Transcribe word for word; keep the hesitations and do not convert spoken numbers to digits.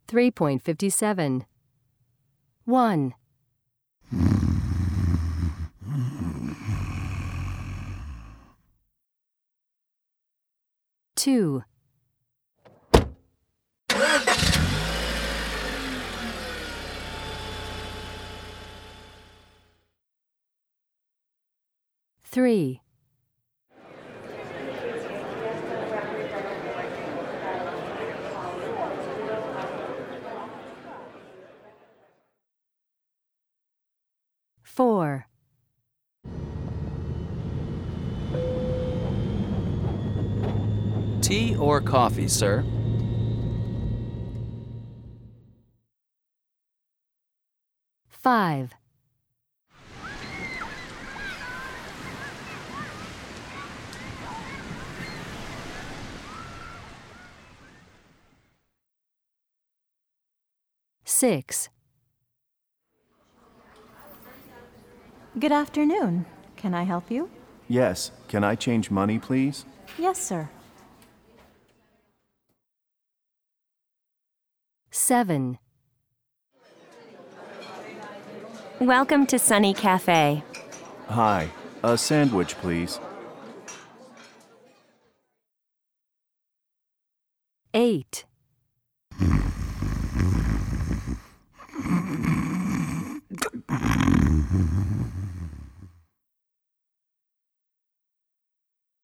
three point five seven. one. two. three. four. Tea or coffee, sir? five. six. Good afternoon. Can I help you? Yes. Can I change money, please? Yes, sir. seven. Welcome to Sunny Cafe. Hi. A sandwich, please. eight.